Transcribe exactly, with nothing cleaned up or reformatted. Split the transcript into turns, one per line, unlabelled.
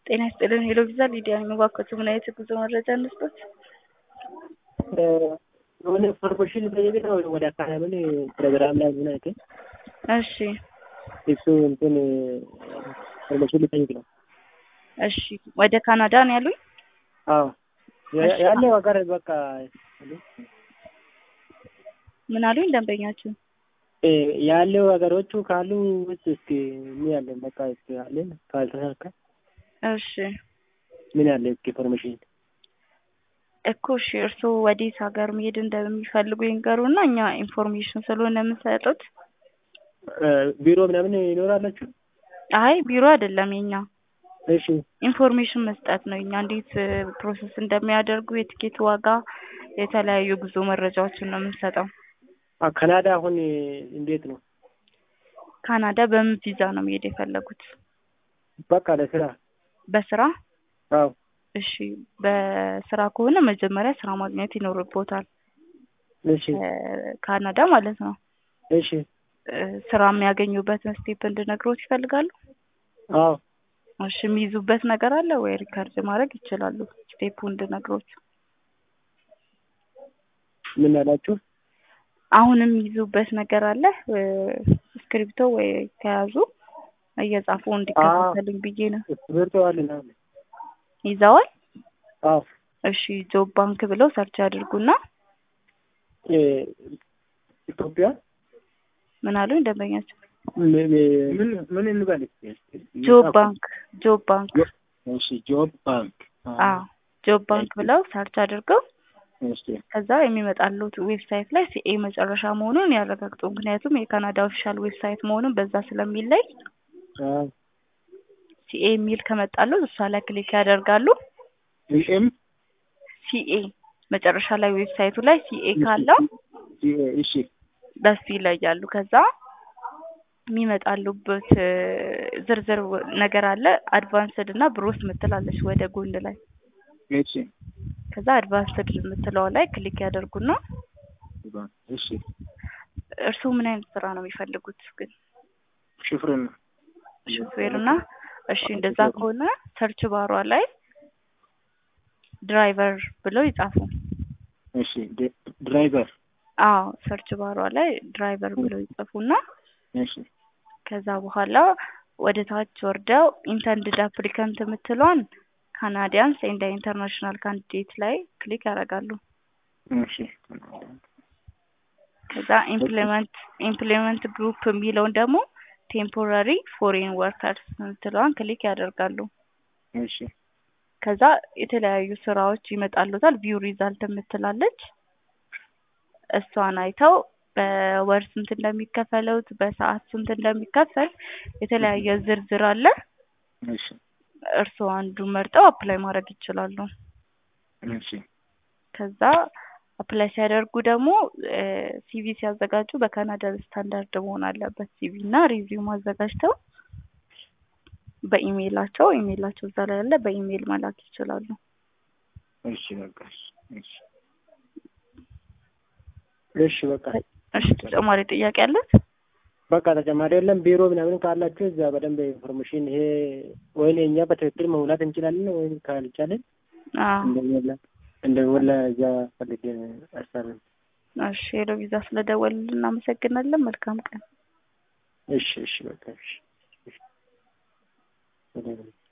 ጤና ይስጥልን ሄሎ ቪዛ ሊዲያ ነው ባከቱ ምን አይነት ጉዞ መረጃ እንስጥት?
የሆነ ኢንፎርሜሽን በየቤት ነው ወደ አካባቢ ፕሮግራም ላይ ምን አይነት
እሺ
እሱ እንትን ኢንፎርሜሽን ልጠይቅ ነው።
እሺ ወደ ካናዳ ነው ያሉኝ?
አዎ ያለው ሀገር በቃ
ምን አሉኝ ደንበኛችሁ?
ያለው ሀገሮቹ ካሉ ውስጥ እስኪ ምን ያለ በቃ እስኪ አለን ካልተሳካ
እሺ
ምን ያለ እስኪ ኢንፎርሜሽን
እኮ እሺ እርስዎ ወዴት ሀገር መሄድ እንደሚፈልጉ ይንገሩና እኛ ኢንፎርሜሽን ስለሆነ የምንሰጡት።
ቢሮ ምናምን ይኖራላችሁ?
አይ ቢሮ አይደለም የኛ።
እሺ
ኢንፎርሜሽን መስጠት ነው። እኛ እንዴት ፕሮሰስ እንደሚያደርጉ የቲኬት ዋጋ የተለያዩ ጉዞ መረጃዎችን ነው የምንሰጠው።
ካናዳ አሁን እንዴት ነው?
ካናዳ በምን ቪዛ ነው መሄድ የፈለጉት?
በቃ ለስራ።
በስራ?
አዎ።
እሺ በስራ ከሆነ መጀመሪያ ስራ ማግኘት ይኖርቦታል።
እሺ
ካናዳ ማለት ነው።
እሺ
ስራ የሚያገኙበትን ስቴፕ እንድነግሮት ይፈልጋሉ?
አዎ።
እሺ የሚይዙበት ነገር አለ ወይ ሪከርድ ማድረግ ይችላሉ? ስቴፑ እንድነግሮት።
ምን አላችሁ?
አሁንም ይዙበት ነገር አለ ስክሪፕቶ ወይ ከያዙ እየጻፉ እንዲከታተሉኝ ብዬ ነው።
ስክሪፕቶ አለና
ይዘዋል?
አዎ።
እሺ ጆብ ባንክ ብለው ሰርች አድርጉና
እ ኢትዮጵያ
ምን አሉኝ ደንበኛችሁ?
ምን ምን እንበል?
ጆብ ባንክ ጆብ ባንክ
እሺ ጆብ ባንክ
አዎ ጆብ ባንክ ብለው ሰርች አድርገው
እሺ
ከዛ የሚመጣሉት ዌብሳይት ላይ ሲኤ መጨረሻ መሆኑን ያረጋግጡ። ምክንያቱም የካናዳ ኦፊሻል ዌብሳይት መሆኑን በዛ ስለሚለይ
አዎ
ሲኤ ሚል ከመጣሉ እሷ ላይ ክሊክ ያደርጋሉ።
ኤም
ሲኤ መጨረሻ ላይ ዌብሳይቱ ላይ ሲኤ ካለው
ሲኤ እሺ
በስ ይለያሉ። ከዛ የሚመጣሉበት ዝርዝር ነገር አለ። አድቫንስድ እና ብሮስ ምትላለች ወደ ጎን ላይ
እሺ
ከዛ አድቫንስድ የምትለው ላይ ክሊክ ያደርጉና
እሺ
እርስዎ ምን አይነት ስራ ነው የሚፈልጉት ግን?
ሹፌር ነው።
ሹፌር እና እሺ እንደዛ ከሆነ ሰርች ባሯ ላይ ድራይቨር ብለው ይጻፉ።
እሺ ድራይቨር
አዎ ሰርች ባሯ ላይ ድራይቨር ብለው ይጻፉና
እሺ
ከዛ በኋላ ወደ ታች ወርደው ኢንተንድድ አፕሊካንት የምትለውን ካናዲያንስ ኤንድ ኢንተርናሽናል ካንዲዴት ላይ ክሊክ ያደርጋሉ።
እሺ
ከዛ ኢምፕሎይመንት ኢምፕሎይመንት ግሩፕ የሚለውን ደግሞ ቴምፖራሪ ፎሬን ወርከርስ የምትለውን ክሊክ ያደርጋሉ።
እሺ
ከዛ የተለያዩ ስራዎች ይመጣሉታል። ቪው ሪዛልት የምትላለች እሷን አይተው በወር ስንት እንደሚከፈለው በሰዓት ስንት እንደሚከፈል የተለያየ ዝርዝር አለ።
እሺ
እርስዎ አንዱን መርጠው አፕላይ ማድረግ ይችላሉ።
እሺ
ከዛ አፕላይ ሲያደርጉ ደግሞ ሲቪ ሲያዘጋጁ በካናዳ ስታንዳርድ መሆን አለበት። ሲቪ እና ሪዚዩም አዘጋጅተው በኢሜይላቸው ኢሜይላቸው እዛ ላይ ያለ በኢሜይል መላክ ይችላሉ።
እሺ በቃ እሺ እሺ በቃ
እሺ ተጨማሪ ጥያቄ አለ?
በቃ ተጨማሪ የለም። ቢሮ ምናምን ካላችሁ እዛ በደንብ ኢንፎርሜሽን ይሄ ወይ እኛ በትክክል መሙላት እንችላለን ወይ ካልቻለን
አዎ
እንደወላ እንደወላ እዛ ፈልገን አሳረን።
እሺ ሄሎ ቪዛ ስለደወልን እናመሰግናለን። መልካም ቀን።
እሺ እሺ በቃ እሺ